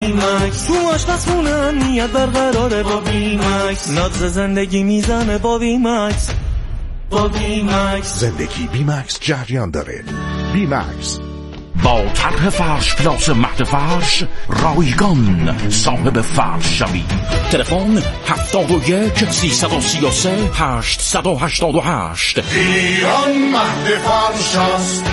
بیمکس، تو آشپزخونه امنیت برقراره با بیمکس، ناز زندگی میزنه با بیمکس. با بیمکس زندگی بیمکس جریان داره. بیمکس با طرح فرش پلاس مهد فرش رایگان صاحب فرش شوید. تلفن 71 333 888. ایران مهد فرش است.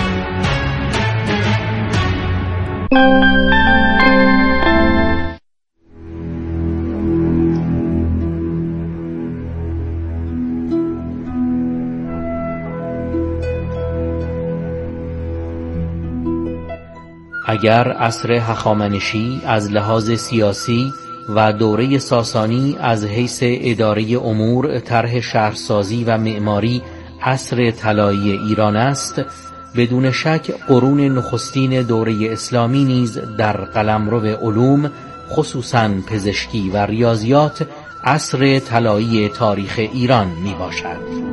اگر عصر هخامنشی از لحاظ سیاسی و دوره ساسانی از حیث اداره امور، طرح شهرسازی و معماری عصر طلایی ایران است، بدون شک قرون نخستین دوره اسلامی نیز در قلمرو علوم، خصوصاً پزشکی و ریاضیات، عصر طلایی تاریخ ایران می باشد.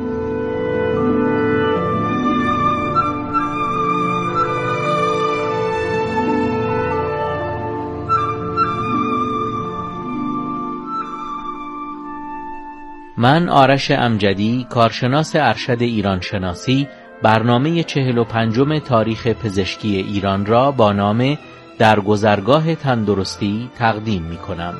من آرش امجدی، کارشناس ارشد ایران شناسی، برنامه 45 تاریخ پزشکی ایران را با نام در گذرگاه تندرستی تقدیم می کنم.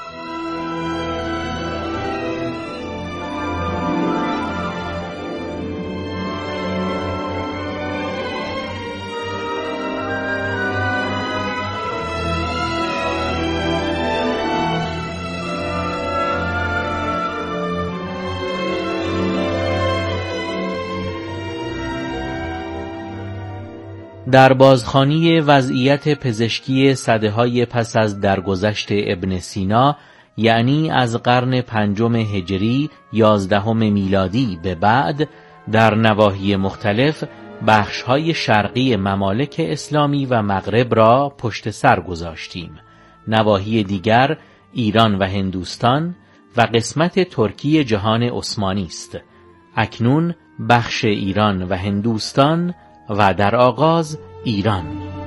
در بازخوانی وضعیت پزشکی سده‌های پس از درگذشت ابن سینا، یعنی از قرن 5 هجری 11 میلادی به بعد، در نواحی مختلف بخش‌های شرقی ممالک اسلامی و مغرب را پشت سر گذاشتیم. نواحی دیگر ایران و هندوستان و قسمت ترکی جهان عثمانی است. اکنون بخش ایران و هندوستان و در آغاز ایران.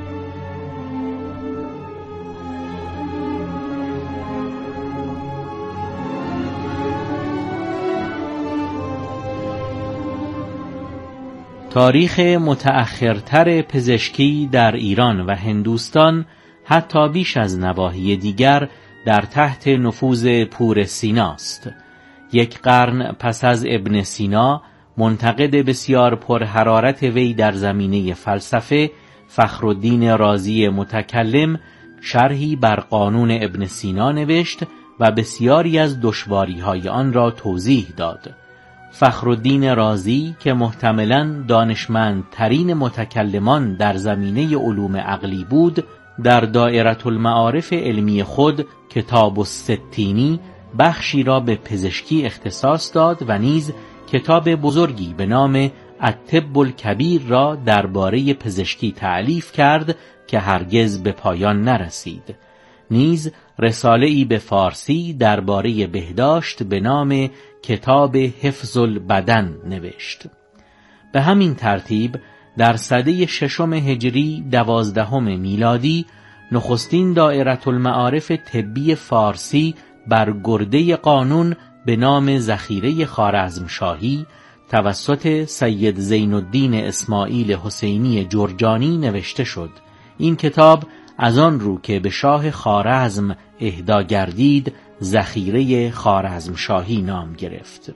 تاریخ متأخرتر پزشکی در ایران و هندوستان حتی بیش از نواحی دیگر در تحت نفوذ پور سیناست. یک قرن پس از ابن سینا، منتقد بسیار پرحرارت وی در زمینه فلسفه، فخرالدین رازی متکلم، شرحی بر قانون ابن سینا نوشت و بسیاری از دشواری‌های آن را توضیح داد. فخرالدین رازی که محتملاً دانشمندترین متکلمان در زمینه علوم عقلی بود، در دائره المعارف علمی خود کتاب الستینی بخشی را به پزشکی اختصاص داد و نیز کتاب بزرگی به نام الطب الکبیر را درباره پزشکی تألیف کرد که هرگز به پایان نرسید. نیز رساله‌ای به فارسی درباره بهداشت به نام کتاب حفظ البدن نوشت. به همین ترتیب در سده 6 هجری 12 میلادی نخستین دائره المعارف طبی فارسی بر گرده قانون به نام ذخیره خوارزمشاهی توسط سید زین الدین اسماعیل حسینی جرجانی نوشته شد. این کتاب از آن رو که به شاه خوارزم اهدا گردید ذخیره خوارزمشاهی نام گرفت.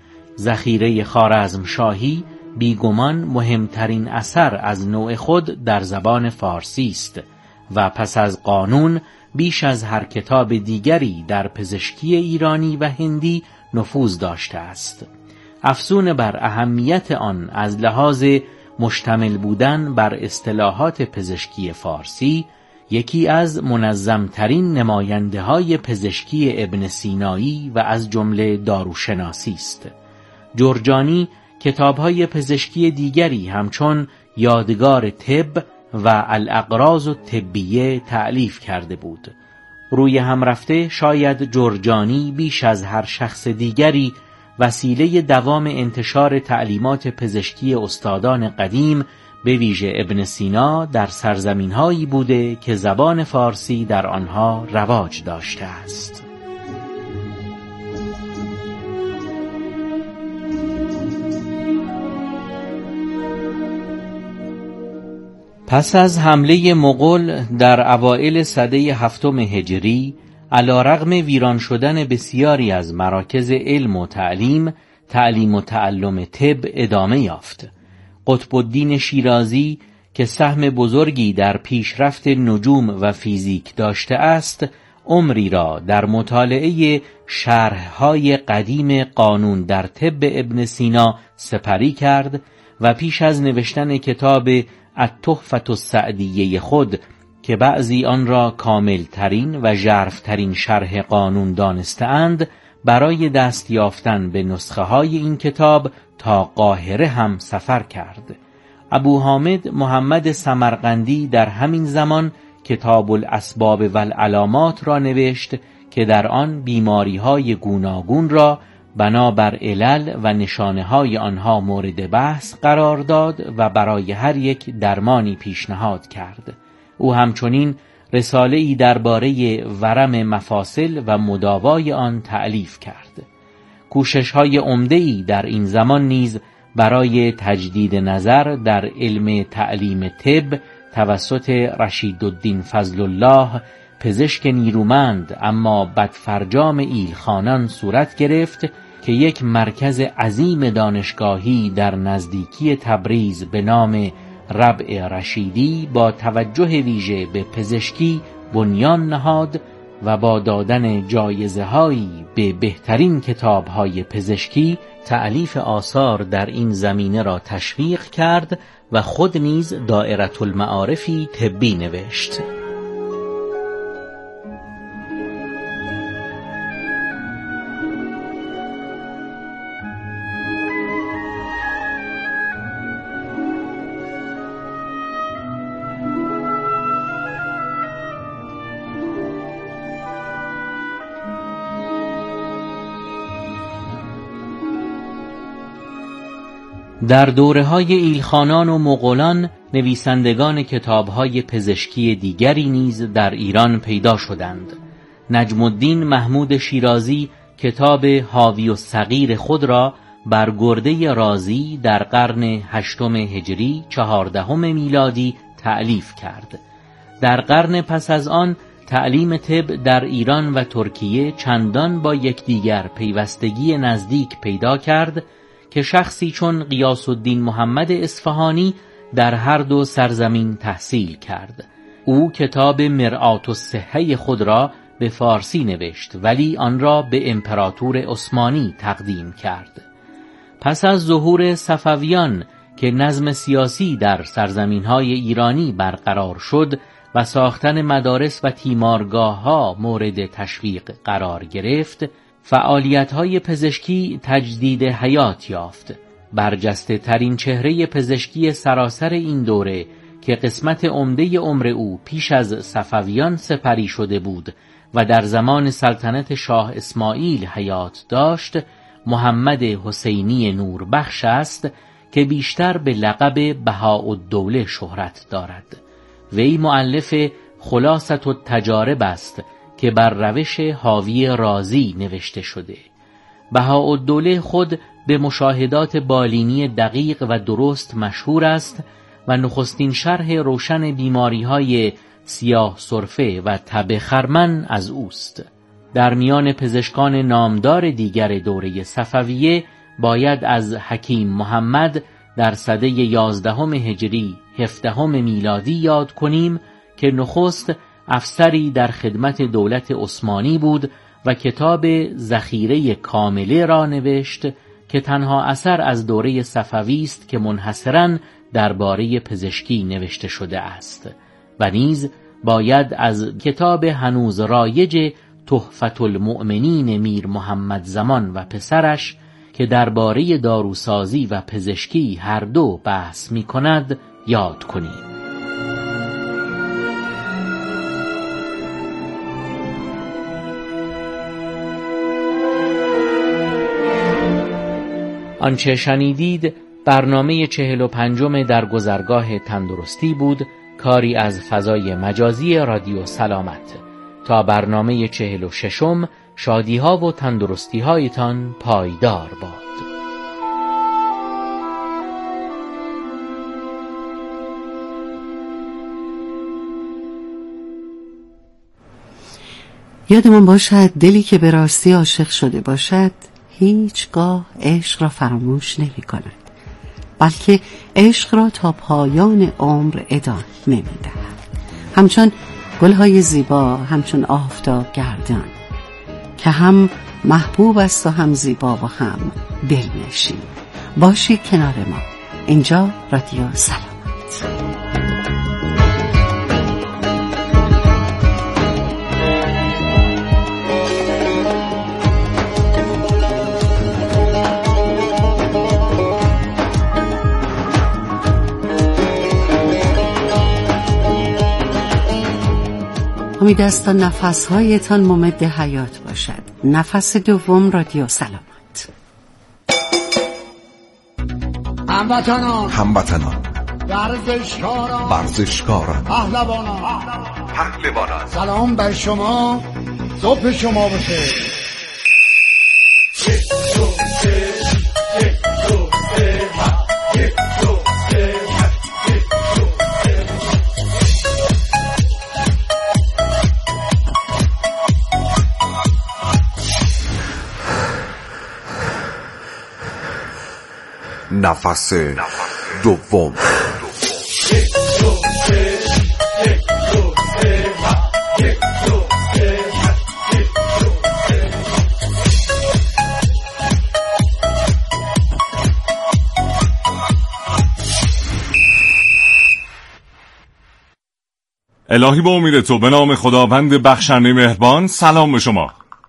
ذخیره خوارزمشاهی بیگمان مهمترین اثر از نوع خود در زبان فارسی است و پس از قانون بیش از هر کتاب دیگری در پزشکی ایرانی و هندی نفوذ داشته است. افزون بر اهمیت آن از لحاظ مشتمل بودن بر اصطلاحات پزشکی فارسی، یکی از منظمترین نماینده های پزشکی ابن سینایی و از جمله داروشناسی است. جرجانی کتاب‌های پزشکی دیگری همچون یادگار طب و الاغراض الطبیه تألیف کرده بود. روی هم رفته شاید جرجانی بیش از هر شخص دیگری وسیله دوام انتشار تعلیمات پزشکی استادان قدیم به ویژه ابن سینا در سرزمین‌هایی بوده که زبان فارسی در آنها رواج داشته است. پس از حمله مغول در اوائل سده 7 هجری، علی‌رغم ویران شدن بسیاری از مراکز علم و تعلیم و تعلم طب ادامه یافت. قطب الدین شیرازی که سهم بزرگی در پیشرفت نجوم و فیزیک داشته است، عمری را در مطالعه شرح‌های قدیم قانون در طب ابن سینا سپری کرد و پیش از نوشتن کتاب التحفة السعدیه خود که بعضی آن را کاملترین و ژرف‌ترین شرح قانون دانسته‌اند، برای دست یافتن به نسخه های این کتاب تا قاهره هم سفر کرد. ابو حامد محمد سمرقندی در همین زمان کتاب الاسباب و العلامات را نوشت که در آن بیماری های گوناگون را بنابر علل و نشانه های آنها مورد بحث قرار داد و برای هر یک درمانی پیشنهاد کرد. او همچنین رساله‌ای درباره ورم مفاصل و مداوای آن تألیف کرد. کوشش‌های عمده‌ای در این زمان نیز برای تجدید نظر در علم تعلیم طب توسط رشیدالدین فضل الله، پزشک نیرومند اما بدفرجام ایلخانان صورت گرفت که یک مرکز عظیم دانشگاهی در نزدیکی تبریز به نام ربع رشیدی با توجه ویژه به پزشکی بنیان نهاد و با دادن جایزه‌هایی به بهترین کتاب‌های پزشکی تألیف آثار در این زمینه را تشویق کرد و خود نیز دائرة المعارفی طبی نوشت. در دوره‌های ایلخانان و مغولان نویسندگان کتاب‌های پزشکی دیگری نیز در ایران پیدا شدند. نجم الدین محمود شیرازی کتاب حاوی الصغیر خود را بر گرده رازی در قرن 8 هجری 14 میلادی تألیف کرد. در قرن پس از آن تعلیم طب در ایران و ترکیه چندان با یکدیگر پیوستگی نزدیک پیدا کرد که شخصی چون غیاث الدین محمد اصفهانی در هر دو سرزمین تحصیل کرد. او کتاب مرآة الصحه خود را به فارسی نوشت ولی آن را به امپراتور عثمانی تقدیم کرد. پس از ظهور صفویان که نظم سیاسی در سرزمین‌های ایرانی برقرار شد و ساختن مدارس و تیمارگاه‌ها مورد تشویق قرار گرفت، فعالیت‌های پزشکی تجدید حیات یافت. برجسته ترین چهره پزشکی سراسر این دوره که قسمت عمده عمر او پیش از صفویان سپری شده بود و در زمان سلطنت شاه اسماعیل حیات داشت، محمد حسینی نوربخش است که بیشتر به لقب بهاءالدوله شهرت دارد. وی مؤلف خلاصة التجارب است که بر روش حاوی رازی نوشته شده. بهاءالدوله خود به مشاهدات بالینی دقیق و درست مشهور است و نخستین شرح روشن بیماری‌های سیاه سرفه و تب خرمن از اوست. در میان پزشکان نامدار دیگر دوره صفویه باید از حکیم محمد در سده 11 هجری 17 میلادی یاد کنیم که نخست افسری در خدمت دولت عثمانی بود و کتاب ذخیره کامله را نوشت که تنها اثر از دوره صفوی است که منحصراً درباره پزشکی نوشته شده است. و نیز باید از کتاب هنوز رایج تحفة المؤمنین میر محمد زمان و پسرش که درباره داروسازی و پزشکی هر دو بحث می کند یاد کنیم. آنچه شنیدید برنامه 45 در گذرگاه تندرستی بود، کاری از فضای مجازی رادیو سلامت. تا برنامه 46 شادی‌ها و تندرستی‌هایتان پایدار باد. یادمون باشد دلی که به راستی عاشق شده باشد هیچگاه عشق را فراموش نمی کند، بلکه عشق را تا پایان عمر ادامه می دهد، همچون گلهای زیبا، همچون آفتاب گردان که هم محبوب است و هم زیبا و هم دلنشین. باشید کنار ما. اینجا رادیو سلامت. امید است تا نفس‌هایتان ممد حیات باشد. نفس دوم رادیو سلامت. هموطنان، ورزشکاران، پهلوانان، سلام بر شما، صبح شما بخیر. نفس دوم. الهی با امید تو، به نام خداوند بخشنده مهربان. سلام به شما.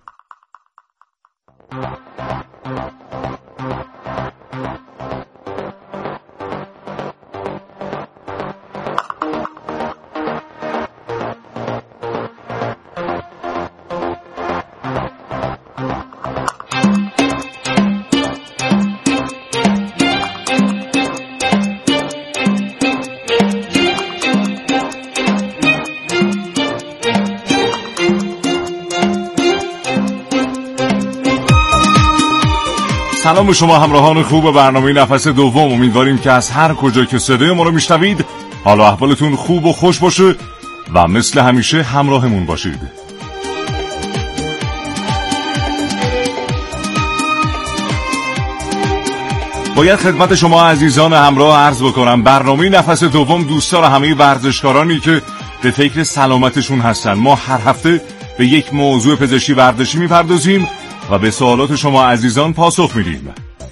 سلام به شما همراهان خوب برنامه نفس دوم. امیدواریم که از هر کجا که صدای ما رو میشنوید حال و احوالتون خوب و خوش باشه و مثل همیشه همراهمون باشید. باید خدمت شما عزیزان همراه عرض بکنم برنامه نفس دوم دوستدار همه ورزشکارانی که به فکر سلامتشون هستن. ما هر هفته به یک موضوع پزشکی ورزشی میپردازیم و به سوالات شما عزیزان پاسخ میدیم.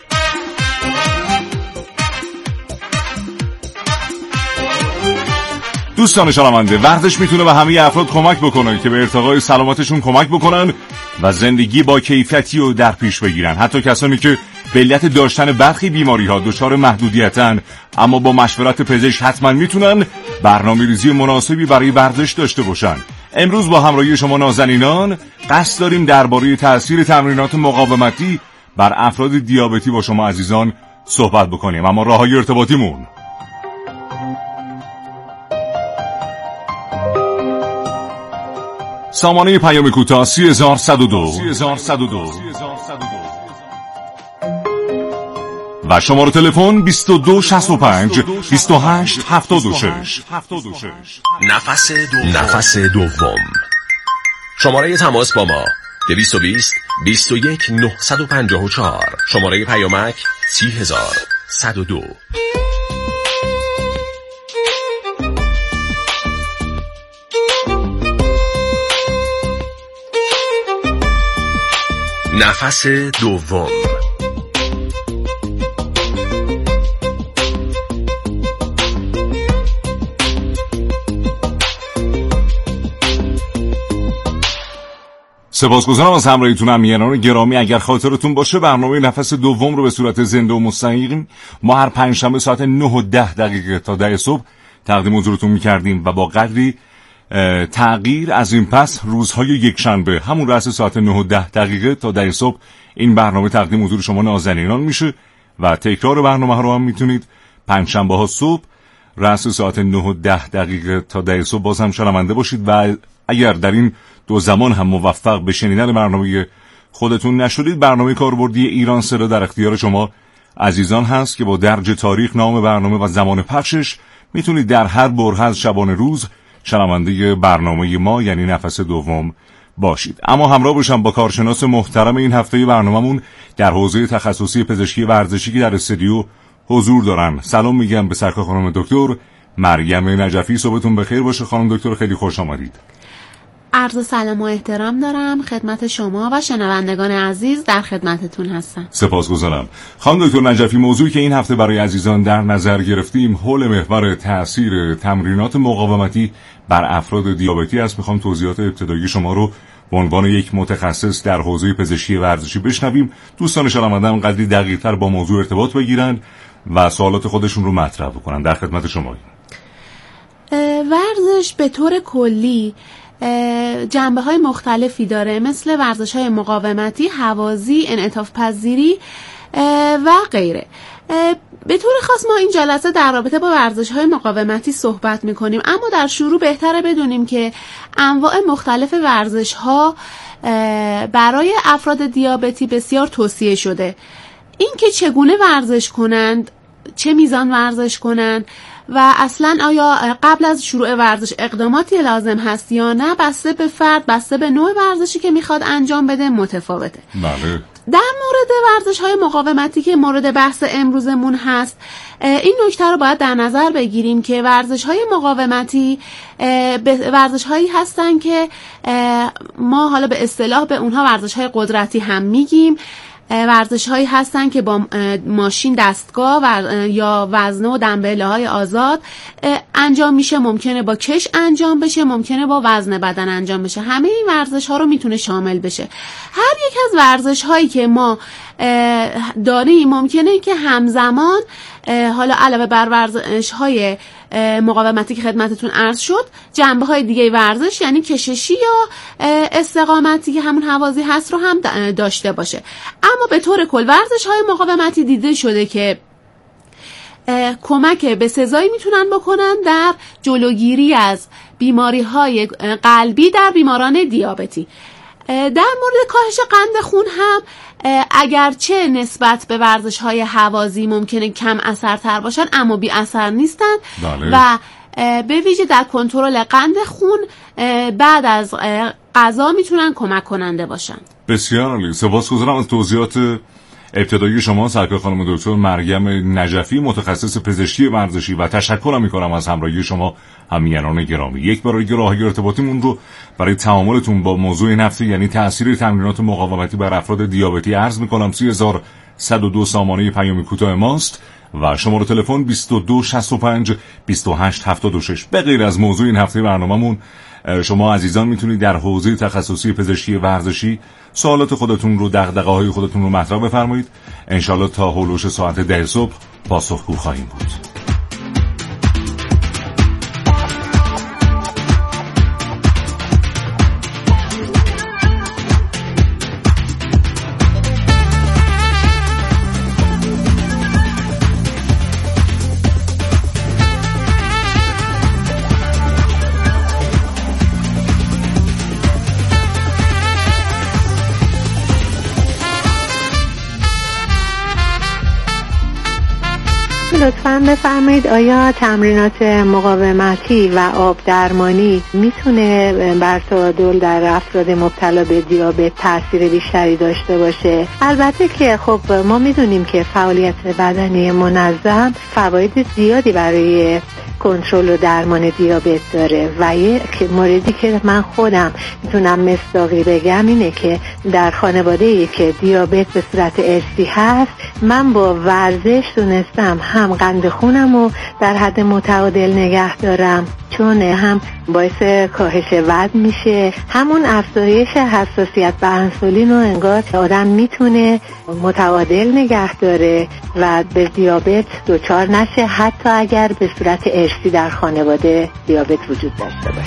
دوستان شنونده، ورزش میتونه به همه افراد کمک بکنه که به ارتقای سلامتشون کمک بکنن و زندگی با کیفیتی رو در پیش بگیرن. حتی کسانی که به علت داشتن برخی بیماری‌ها دچار محدودیتن، اما با مشورت پزشک حتما میتونن برنامه‌ریزی مناسبی برای ورزش داشته باشن. امروز با همراهی شما نازنینان قصد داریم درباره تأثیر تمرینات مقاومتی بر افراد دیابتی با شما عزیزان صحبت بکنیم. اما راههای ارتباطیمون: سامانه پیام کوتاه 30102 و شماره تلفن 2265 2876. نفس دوم. شماره تماس با ما 220 21 954. شماره پیامک 30102. نفس دوم. سپاسگزارم از همراهیتون. میهنان گرامی، اگر خاطرتون باشه برنامه نفس دوم رو به صورت زنده و مستقیم ما هر پنجشنبه ساعت 9:10 تا 10 صبح تقدیم حضورتون میکردیم و با قدری تغییر از این پس روزهای یک شنبه همون رأس ساعت 9:10 تا 10 صبح این برنامه تقدیم حضور شما نازنینان میشه و تکرار برنامه ها رو هم میتونید پنجشنبه ها صبح رأس ساعت 9:10 تا 10 صبح باز هم شنونده باشید و اگر در این دو زمان هم موفق به شنیدن برنامه خودتون نشدید، برنامه کاربردی ایران صدا در اختیار شما عزیزان هست که با درج تاریخ، نام برنامه و زمان پخشش میتونید در هر بره از شبانه روز شنونده برنامه ما یعنی نفس دوم باشید. اما همراه باشم با کارشناس محترم این هفته برنامه‌مون در حوزه تخصصی پزشکی ورزشی که در استودیو حضور دارن. سلام میگم به سرکار خانم دکتر مریم نجفی. صبحتون بخیر باشه خانم دکتر، خیلی خوش آمدید. عرض سلام و احترام دارم خدمت شما و شنوندگان عزیز، در خدمتتون هستم. سپاسگزارم. خانم دکتر نجفی، موضوعی که این هفته برای عزیزان در نظر گرفتیم حول محور تأثیر تمرینات مقاومتی بر افراد دیابتی است. میخوام توضیحات ابتدایی شما رو به عنوان یک متخصص در حوزه پزشکی ورزشی بشنویم. دوستان شنونده‌ام قدری دقیق‌تر با موضوع ارتباط بگیرن و سوالات خودشون رو مطرح بکنن. در خدمت شما. ورزش به طور کلی جنبه‌های مختلفی داره، مثل ورزش‌های مقاومتی، هوازی، انعطاف پذیری و غیره. به طور خاص ما این جلسه در رابطه با ورزش‌های مقاومتی صحبت می‌کنیم، اما در شروع بهتره بدونیم که انواع مختلف ورزش‌ها برای افراد دیابتی بسیار توصیه شده. این که چگونه ورزش کنند، چه میزان ورزش کنند و اصلا آیا قبل از شروع ورزش اقداماتی لازم هست یا نه، بسته به فرد، بسته به نوع ورزشی که میخواد انجام بده متفاوته. بله. در مورد ورزش‌های مقاومتی که مورد بحث امروزمون هست، این نکته رو باید در نظر بگیریم که ورزش‌های مقاومتی ورزش‌هایی هستن که ما حالا به اصطلاح به اونها ورزش‌های قدرتی هم میگیم. ورزش‌هایی هستن که با ماشین، دستگاه یا وزنه و دمبل‌های آزاد انجام میشه، ممکنه با کش انجام بشه، ممکنه با وزن بدن انجام بشه. همه این ورزش‌ها رو میتونه شامل بشه. هر یک از ورزش‌هایی که ما داریم ممکنه که همزمان حالا علاوه بر ورزش‌های مقاومتی که خدمتتون عرض شد، جنبه‌های دیگه ورزش یعنی کششی یا استقامتی که همون هوازی هست رو هم داشته باشه. اما به طور کل ورزش‌های مقاومتی دیده شده که کمک به سزایی میتونن بکنن در جلوگیری از بیماری‌های قلبی در بیماران دیابتی. در مورد کاهش قند خون هم اگرچه نسبت به ورزش‌های هوازی ممکنه کم اثرتر باشن، اما بی اثر نیستن. بله. و به ویژه در کنترل قند خون بعد از غذا میتونن کمک کننده باشن. بسیار عالی. سپاسگزارم از توضیحات ابتدایی شما سرکار خانم دکتر مریم نجفی، متخصص پزشکی ورزشی، و تشکرم میکنم از همراهی شما همیهنان گرامی. یک برای راهی ارتباطیمون رو برای تعاملتون با موضوع این هفته یعنی تأثیر تمرینات مقاومتی بر افراد دیابتی عرض میکنم. 3102 سامانه پیام کوتاه ماست و شماره تلفن 2265 2876. به غیر از موضوع این هفته برنامه‌مون، شما عزیزان میتونید در حوزه تخصصی پزشکی ورزشی سوالات خودتون رو، دغدغه‌های خودتون رو مطرح بفرمایید. انشالله تا هولوش ساعت 10 صبح پاسخگو خواهیم بود. لطفاً بفرمایید آیا تمرینات مقاومتی و آب درمانی میتونه بر تعادل در افراد مبتلا به دیابت تاثیر بیشتری داشته باشه؟ البته که خب ما میدونیم که فعالیت بدنی منظم فواید زیادی برای کنترل و درمان دیابت داره و یک موردی که من خودم میتونم مصداقی بگم اینه که در خانواده‌ای که دیابت به صورت ارثی هست، من با ورزش تونستم هم قند خونم رو در حد متعادل نگه دارم، چون هم باعث کاهش وزن میشه، همون افزایش حساسیت به انسولین رو انگار آدم میتونه متعادل نگه داره و به دیابت دچار نشه، حتی اگر به صورت ارثی در خانواده دیابت وجود داشته باشه.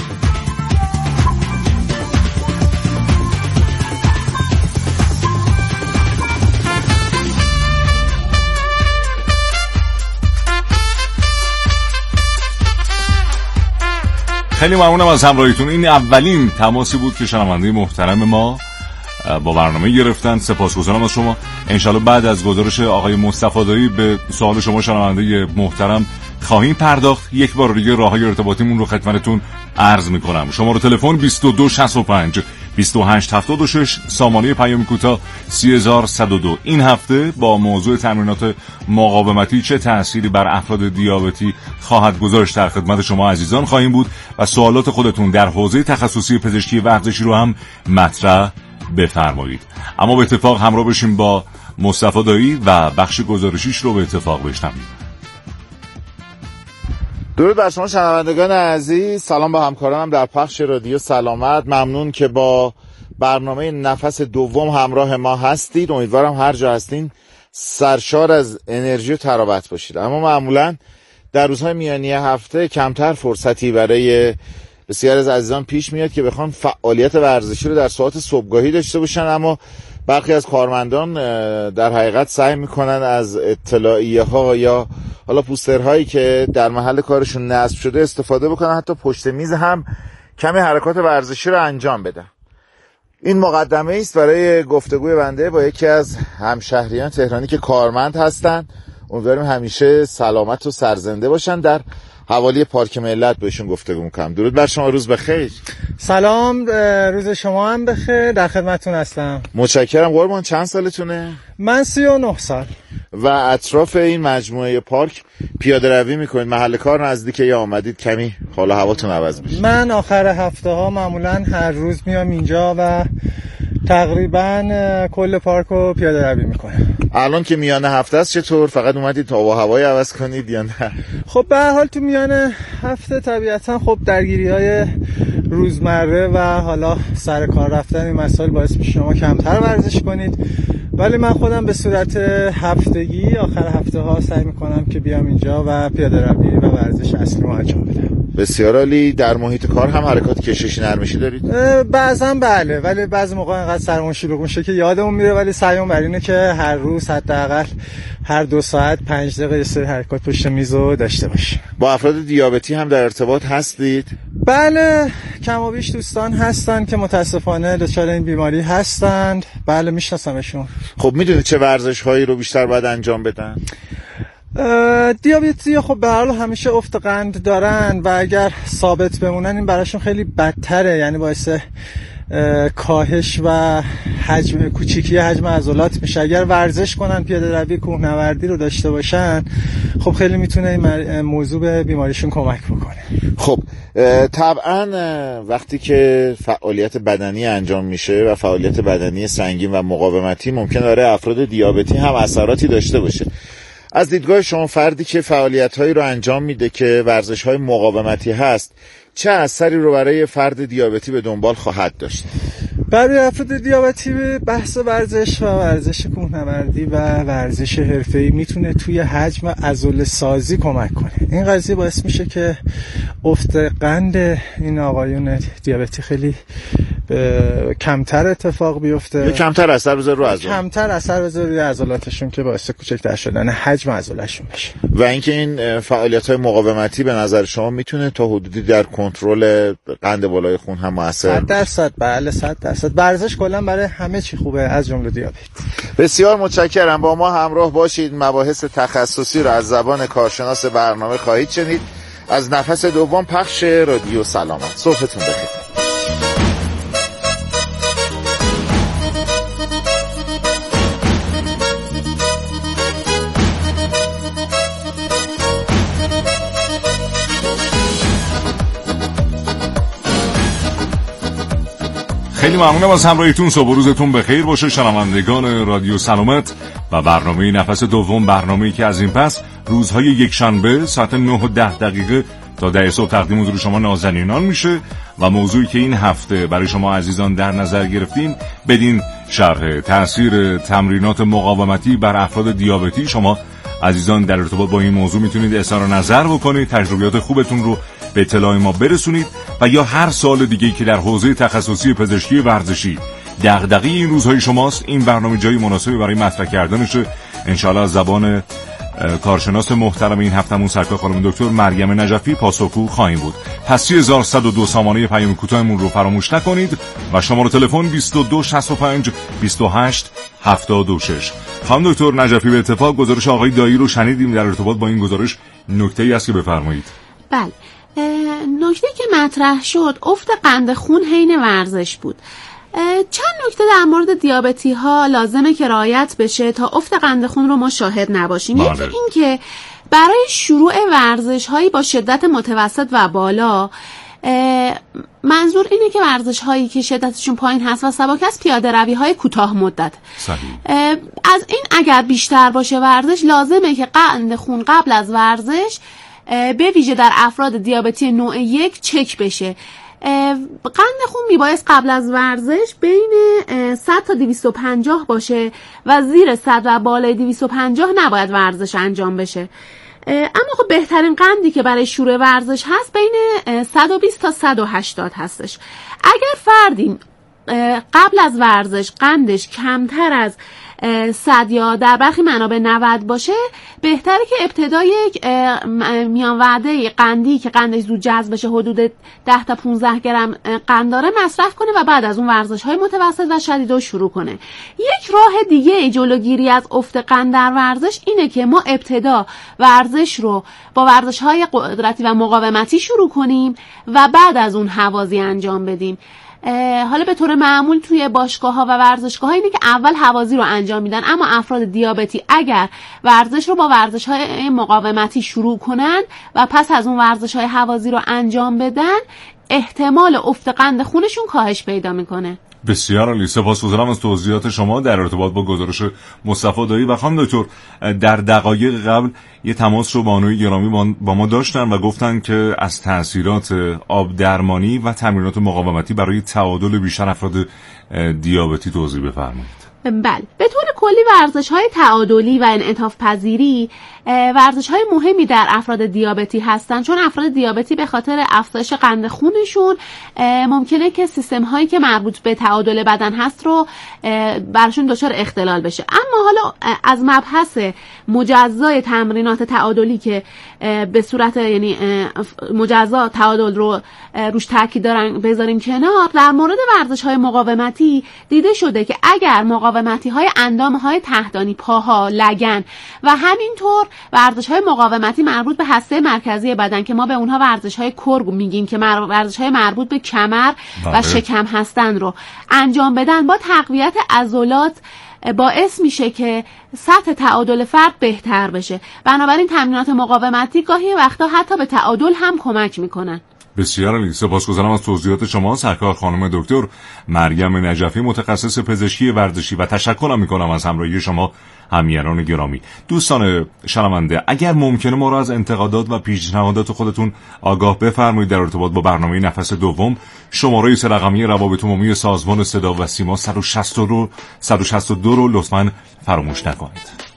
خیلی ممنونم از همراهیتون. این اولین تماسی بود که شنونده محترم ما با برنامه گرفتن. سپاسگزارم از شما. انشالله بعد از گزارش آقای مصطفی دایی به سوال شما شنونده محترم خواهیم پرداخت. یک بار دیگه راههای ارتباطیمون رو خدمتتون عرض میکنم. شماره تلفن 2265 2876، سامانه پیام کوتاه 3102. این هفته با موضوع تمرینات مقاومتی چه تأثیری بر افراد دیابتی خواهد گذاشت در خدمت شما عزیزان خواهیم بود و سوالات خودتون در حوزه تخصصی پزشکی ورزشی رو هم مطرح بفرمایید. اما به اتفاق همراه بشیم با مصطفی دایی و بخش گزارشیش رو به اتفاق بشنویم. درود بر شما شنوندگان عزیز. سلام با همکارانم در پخش رادیو سلامت. ممنون که با برنامه نفس دوم همراه ما هستید. امیدوارم هر جا هستین سرشار از انرژی و تراوت باشید. اما معمولا در روزهای میانی هفته کمتر فرصتی برای بسیار از عزیزان پیش میاد که بخوان فعالیت ورزشی رو در ساعات صبحگاهی داشته باشن، اما برخی از کارمندان در حقیقت سعی میکنن از اطلاعیه ها یا حالا پوسترهایی که در محل کارشون نصب شده استفاده بکنن، حتی پشت میز هم کمی حرکات ورزشی رو انجام بدن. این مقدمه است برای گفتگوی بنده با یکی از همشهریان تهرانی که کارمند هستن. امیدواریم همیشه سلامت و سرزنده باشن. در حوالی پارک ملت بهشون گفتگو میکنم. درود بر شما، روز بخیر. سلام، روز شما هم بخیر. در خدمتتون هستم. متشکرم. قربان چند سالتونه؟ من 39 سال. و اطراف این مجموعه پارک پیاده روی میکنید؟ محل کار نزدیکه یا آمدید کمی حالا هواتون عوض بشه؟ من آخر هفته ها معمولا هر روز میام اینجا و تقریبا کل پارک رو پیاده روی میکنم. الان که میان هفته است چطور؟ فقط اومدید تا آب و هوای عوض کنید یا نه؟ خب به هر حال تو میان هفته طبیعتا خب درگیری‌های روزمره و حالا سر کار رفتن این مسائل باعث میشه شما کمتر ورزش کنید، ولی من خودم به صورت هفتگی آخر هفته ها سعی میکنم که بیام اینجا و پیاده روی و ورزش اصلی رو انجام بدم. بسیار عالی. در محیط کار هم حرکات کششی نرمشی دارید؟ بعضا بله، ولی بعضی موقع انقدر سرمون شلوغ میشه که یادمون میره، ولی سعیمون بر اینه که هر روز حداقل هر 2 ساعت 5 دقیقه یه سری حرکات پشت میزو داشته باشیم. با افراد دیابتی هم در ارتباط هستید؟ بله، کم و بیش دوستان هستن که متاسفانه دچار این بیماری هستند. بله میشناسمشون. خب میدونید چه ورزش هایی رو بیشتر باید انجام بدن؟ دیابتی خب به هر حال همیشه افت قند دارن و اگر ثابت بمونن این براشون خیلی بدتره، یعنی باعث کاهش و کوچیکی حجم عضلات میشه. اگر ورزش کنن، پیاده روی کوهنوردی رو داشته باشن، خب خیلی میتونه این موضوع به بیماریشون کمک بکنه. خب طبعا وقتی که فعالیت بدنی انجام میشه و فعالیت بدنی سنگین و مقاومتی ممکنه برای افراد دیابتی هم اثراتی داشته باشه. از دیدگاه شما فردی که فعالیت‌هایی رو انجام میده که ورزش‌های مقاومتی هست، چه اثری رو برای فرد دیابتی به دنبال خواهد داشت؟ برای افراد دیابتی بحث ورزش و ورزش کوهنوردی و ورزش حرفه‌ای میتونه توی حجم عضله سازی کمک کنه. این قضیه باعث میشه که افت قند این آقایون دیابتی خیلی کمتر اتفاق بیفته، یا کمتر اثر بذاره رو عضلات، کمتر اثر بذاره روی عضلاتشون که باعث کوچکتر شدن حجم عضله‌شون بشه. و اینکه این فعالیت‌های مقاومتی به نظر شما میتونه تا حدودی در کنترل قند بالای خون هم موثر باشه؟ 100%. بله 100%. ورزش کلا برای همه چی خوبه، از جمله دیابت. بسیار متشکرم. با ما همراه باشید. مباحث تخصصی رو از زبان کارشناس برنامه خواهید شنید. از نفس دوم پخش رادیو سلامت. صبحتون بخیر. خیلی ممنونم از همراهیتون. صبح روزتون بخیر باشه شنوندگان رادیو سلامت و برنامه نفس دوم، برنامه‌ای که از این پس روزهای یکشنبه ساعت 9:10 تا 10 صبح تقدیم حضور شما نازنینان میشه و موضوعی که این هفته برای شما عزیزان در نظر گرفتیم بدین شرح تأثیر تمرینات مقاومتی بر افراد دیابتی. شما عزیزان در ارتباط با این موضوع میتونید اظهار نظر بکنید، تجربیات خوبتون رو به اطلاع ما برسونید و یا هر سال دیگه‌ای که در حوزه تخصصی پزشکی ورزشی دغدغه این روزهای شماست، این برنامه جای مناسبی برای مطرح کردنشه. انشاءالله از زبان کارشناس محترم این هفتمون سرکار خانم دکتر مریم نجفی پاسخگو خواهیم بود. پس 3102 سامانه پیام کوتاهمون رو فراموش نکنید و شماره تلفن 2265 28 726. خانم دکتر نجفی، به اتفاق گزارش آقای دایی رو شنیدیم. در ارتباط با این گزارش نکته‌ای هست که بفرمایید. بله، نکته که مطرح شد افت قند خون حین ورزش بود. چند نکته در مورد دیابتی ها لازمه که رعایت بشه تا افت قند خون رو ما شاهد نباشیم. یکی این که برای شروع ورزش هایی با شدت متوسط و بالا، منظور اینه که ورزش هایی که شدتشون پایین هست و سبک است، پیاده روی های کوتاه مدت. از این اگر بیشتر باشه ورزش، لازمه که قند خون قبل از ورزش به ویژه در افراد دیابتی نوع 1 چک بشه. قند خون میبایست قبل از ورزش بین 100 تا 250 باشه و زیر 100 و بالای 250 نباید ورزش انجام بشه. اما خب بهترین قندی که برای شروع ورزش هست بین 120 تا 180 هستش. اگر فردی قبل از ورزش قندش کمتر از 100 یا در برخی منابع 90 باشه، بهتره که ابتدای یک میان وعده قندی که قندش زود جذب بشه، حدود 10 تا 15 گرم قند داره، مصرف کنه و بعد از اون ورزش‌های متوسط و شدید رو شروع کنه. یک راه دیگه جلوگیری از افت قند در ورزش اینه که ما ابتدا ورزش رو با ورزش‌های قدرتی و مقاومتی شروع کنیم و بعد از اون هوازی انجام بدیم. حالا به طور معمول توی باشگاه‌ها و ورزشگاه‌ها اینه که اول هوازی رو انجام میدن، اما افراد دیابتی اگر ورزش رو با ورزش‌های مقاومتی شروع کنن و پس از اون ورزش‌های هوازی رو انجام بدن، احتمال افت قند خونشون کاهش پیدا میکنه. بسیار عالی، سپاسگزارم از توضیحات شما در ارتباط با گزارش مصطفی دایی. و خانم دکتر، در دقایق قبل یه تماس رو بانوی گرامی با ما داشتن و گفتن که از تأثیرات آب درمانی و تمرینات مقاومتی برای تعادل بیشتر افراد دیابتی توضیح بفرمایید. بله، به طور کلی ورزش‌های تعادلی و انعطاف پذیری ورزش‌های مهمی در افراد دیابتی هستن، چون افراد دیابتی به خاطر افزایش قند خونشون ممکنه که سیستم‌هایی که مربوط به تعادل بدن هست رو براشون دچار اختلال بشه. اما حالا از مبحث مجزای تمرینات تعادلی که به صورت یعنی مجزا تعادل رو روش تاکید دارن بذاریم کنار، در مورد ورزش‌های مقاومتی دیده شده که اگر مقاومتی‌های اندام‌های تحتانی، پاها، لگن و همینطور ورزش‌های مقاومتی مربوط به هسته مرکزی بدن که ما به اونها ورزش‌های کور میگیم که ورزش‌های مربوط به کمر و شکم هستن رو انجام بدن، با تقویت عضلات باعث میشه که سطح تعادل فرد بهتر بشه. بنابراین تمرینات مقاومتی گاهی وقتا حتی به تعادل هم کمک میکنن. بسیار عالی، سپاسگزارم از توضیحات شما سرکار خانم دکتر مریم نجفی، متخصص پزشکی ورزشی، و تشکرم میکنم از همراهی شما همیهنان گرامی. دوستان شنونده، اگر ممکنه ما را از انتقادات و پیشنهادات خودتون آگاه بفرمایید در ارتباط با برنامه نفس دوم. شماره رقمی روابط عمومی سازمان صدا و سیما 162 رو لطفاً فراموش نکنید.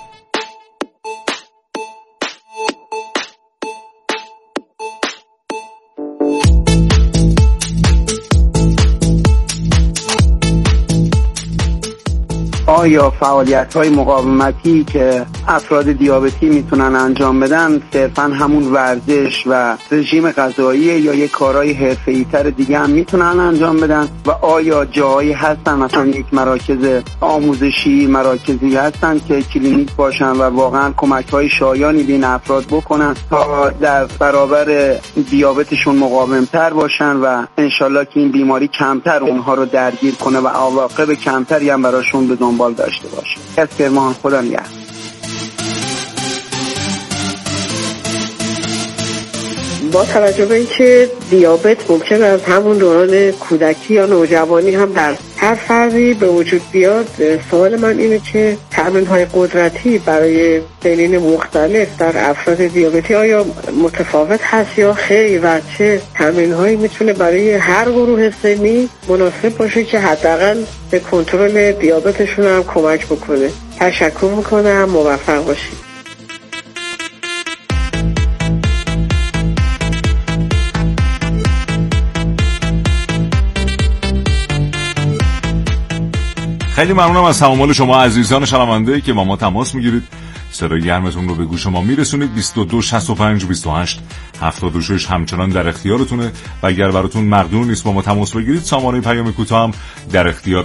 آیا فعالیت‌های مقاومتی که افراد دیابتی میتونن انجام بدن صرفاً همون ورزش و رژیم غذایی یا یک کارهای حرفه‌ای‌تر دیگه هم میتونن انجام بدن؟ و آیا جاهایی هستن مثلا یک مراکز آموزشی، مراکزی هستن که کلینیک باشن و واقعاً کمک‌های شایانی به این افراد بکنن تا در برابر دیابتشون مقاوم‌تر باشن و انشالله که این بیماری کمتر اونها رو درگیر کنه و عواقب کمتری هم براشون به دنبال داشته باشه. از کرمان خدا نگهدار. با توجه به اینکه دیابت ممکن از همون دوران کودکی یا نوجوانی هم در هر فردی به وجود بیاد، سوال من اینه که تمرین‌های قدرتی برای سنین مختلف در افراد دیابتی آیا متفاوت هست یا خیر، و چه تمرین‌هایی میتونه برای هر گروه سنی مناسب باشه که حداقل به کنترل دیابتشون هم کمک بکنه. تشکر میکنم، موفق باشید. خیلی ممنونم از تمامی شما عزیزان شنونده که با ما تماس میگیرید صدای گرمتون رو به گوش ما میرسونید. 22 65 28 76 همچنان در اختیارتونه و اگر براتون مقدور نیست با ما تماس بگیرید، سامانه پیام کوتاه هم در اختیار